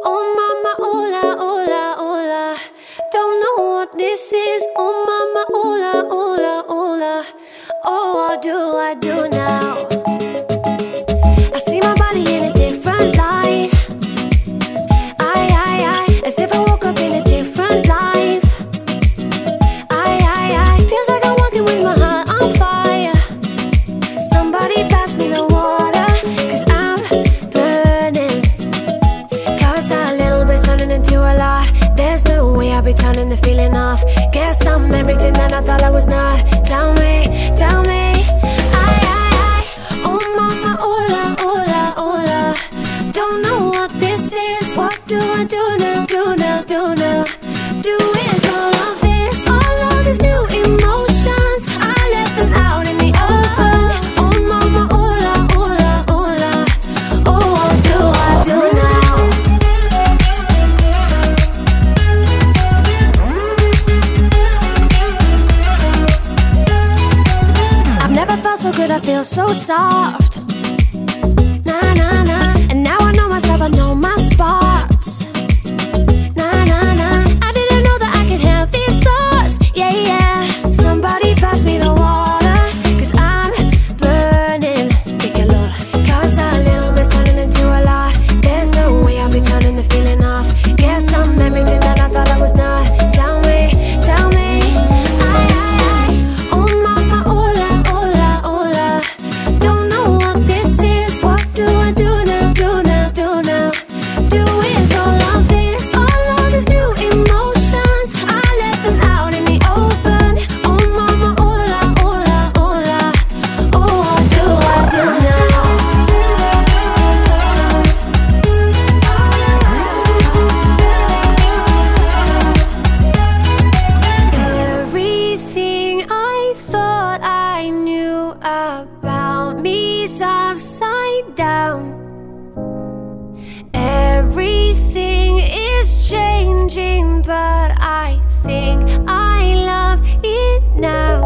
Oh mama, oola, oola, oola. Don't know what this is. Oh mama, oola, oola, oola. Oh, what do I do now? I see my body in a different light. I, as if I woke up in a different life. I, feels like I'm walking with my heart on fire. Somebody pass me the water, 'cause I'm burning. Cause a little bit's turning into a lot. There's no way I'll be turning the feeling off. Guess I'm everything that I thought I was not. Tell me, tell me. Oh mama, oola, oola, oola. Don't know what this is. What do I do now, do now, do now? Do with all of this, all of these new emotions. I let them out in the open. Oh mama, oola, oola, oola. Oh, what do I do now? I've never felt so good, I feel so soft. Nah, nah, nah. And now I know myself, I know my spots. Nah, nah, nah. I didn't know that I could have these thoughts. Yeah, yeah. Somebody pass me the water, 'cause I'm burning. Take a look. 'Cause a little bit's turning into a lot. There's no way I'll be turning the feeling off. Guess I'm everything that I thought I was not. Tell me, tell me. Oh mama, oola, oola, oola. Don't know what this is. What do I do now, do now, do now? Do with all of this, all of these new emotions. I let them out in the open. Oh mama, oola, oola, oola. Oh, what do I do now? Everything I thought I knew about me's upside down. Everything is changing, but I think I love it now.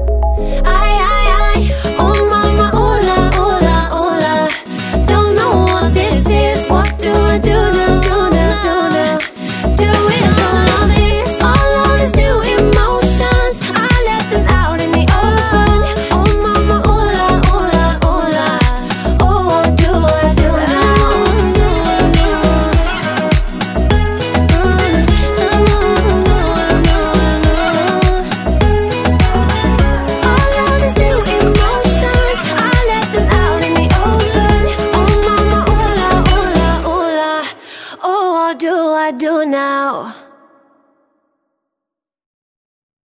Oh mama, oola, oola, oola. Don't know what this is. What do I do now, do now, do now? Do with all of this, all of these new emotions. I let them out in the open. Oh mama, oola, oola, oola. Oh, what do I do now? All of these new emotions, I let them out in the open. Oh mama, oola, oola, oola. Oh, what do I do now?